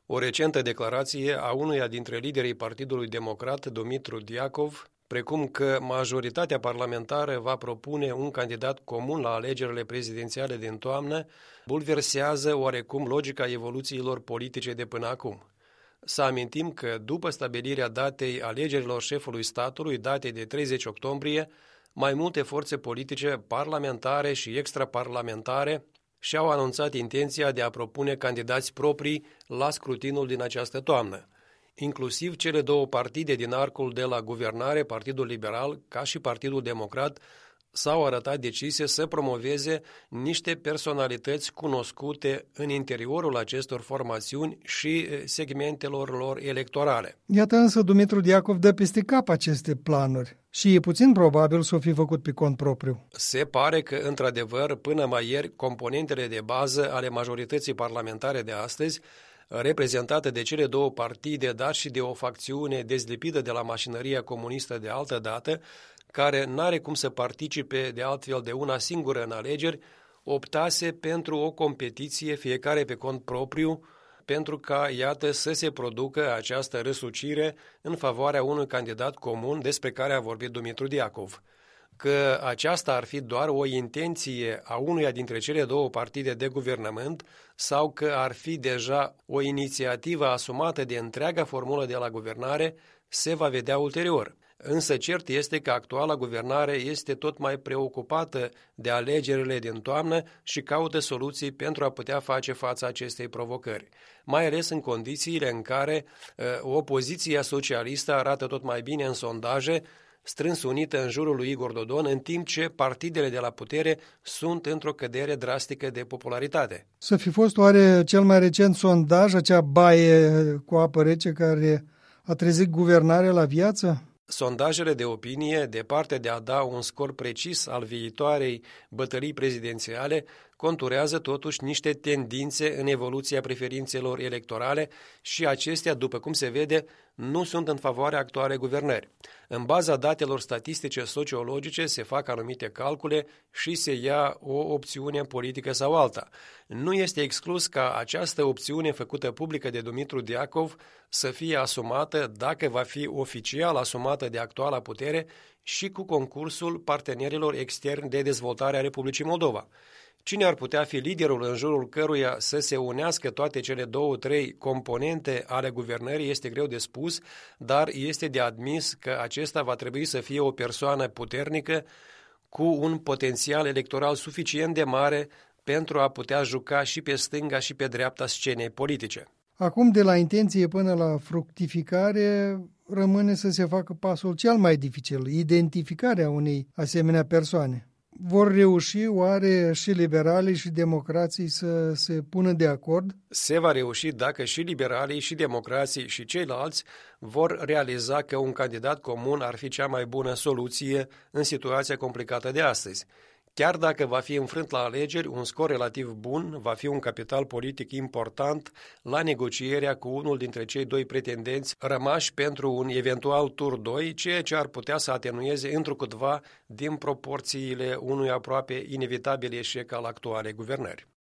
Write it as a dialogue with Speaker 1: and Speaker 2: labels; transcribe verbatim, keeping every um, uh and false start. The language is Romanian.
Speaker 1: O recentă declarație a unuia dintre liderii Partidului Democrat, Dumitru Diacov, precum că majoritatea parlamentară va propune un candidat comun la alegerile prezidențiale din toamnă, bulversează oarecum logica evoluțiilor politice de până acum. Să amintim că după stabilirea datei alegerilor șefului statului, datei de treizeci octombrie, mai multe forțe politice parlamentare și extraparlamentare și-au anunțat intenția de a propune candidați proprii la scrutinul din această toamnă. Inclusiv cele două partide din arcul de la guvernare, Partidul Liberal ca și Partidul Democrat, s-au arătat decise să promoveze niște personalități cunoscute în interiorul acestor formațiuni și segmentelor lor electorale.
Speaker 2: Iată însă Dumitru Diacov dă peste cap aceste planuri și e puțin probabil să o fi făcut pe cont propriu.
Speaker 1: Se pare că, într-adevăr, până mai ieri, componentele de bază ale majorității parlamentare de astăzi, reprezentată de cele două partide, dar și de o facțiune dezlipită de la mașinăria comunistă de altă dată, care n-are cum să participe de altfel de una singură în alegeri, optase pentru o competiție, fiecare pe cont propriu, pentru ca, iată, să se producă această răsucire în favoarea unui candidat comun despre care a vorbit Dumitru Diacov. Că aceasta ar fi doar o intenție a unuia dintre cele două partide de guvernământ sau că ar fi deja o inițiativă asumată de întreaga formulă de la guvernare, se va vedea ulterior. Însă cert este că actuala guvernare este tot mai preocupată de alegerile din toamnă și caută soluții pentru a putea face față acestei provocări, mai ales în condițiile în care uh, opoziția socialistă arată tot mai bine în sondaje, strâns unită în jurul lui Igor Dodon, în timp ce partidele de la putere sunt într-o cădere drastică de popularitate.
Speaker 2: Să fi fost oare cel mai recent sondaj, acea baie cu apă rece care a trezit guvernarea la viață?
Speaker 1: Sondajele de opinie, departe de a da un scor precis al viitoarei bătălii prezidențiale, conturează totuși niște tendințe în evoluția preferințelor electorale și acestea, după cum se vede, nu sunt în favoarea actualei guvernări. În baza datelor statistice sociologice se fac anumite calcule și se ia o opțiune politică sau alta. Nu este exclus ca această opțiune făcută publică de Dumitru Diacov să fie asumată, dacă va fi oficial asumată de actuala putere, și cu concursul partenerilor externi de dezvoltare a Republicii Moldova. Cine ar putea fi liderul în jurul căruia să se unească toate cele două, trei componente ale guvernării este greu de spus, dar este de admis că acesta va trebui să fie o persoană puternică cu un potențial electoral suficient de mare pentru a putea juca și pe stânga și pe dreapta scenei politice.
Speaker 2: Acum, de la intenție până la fructificare, rămâne să se facă pasul cel mai dificil, identificarea unei asemenea persoane. Vor reuși oare și liberalii și democrații să se pună de acord?
Speaker 1: Se va reuși dacă și liberalii și democrații și ceilalți vor realiza că un candidat comun ar fi cea mai bună soluție în situația complicată de astăzi. Chiar dacă va fi înfrânt la alegeri, un scor relativ bun va fi un capital politic important la negocierea cu unul dintre cei doi pretendenți rămași pentru un eventual tur doi, ceea ce ar putea să atenueze întrucâtva din proporțiile unui aproape inevitabil eșec al actualei guvernări.